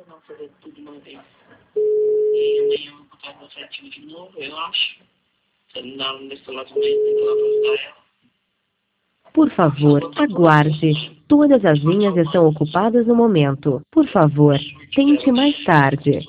Não fazer tudo de uma vez. E amanhã eu vou botar o certinho de novo, eu acho. Se eu não dar no meu celular também, tem que ir lá pra ajudar ela. Por favor, aguarde. Todas as linhas estão ocupadas no momento. Por favor, tente mais tarde.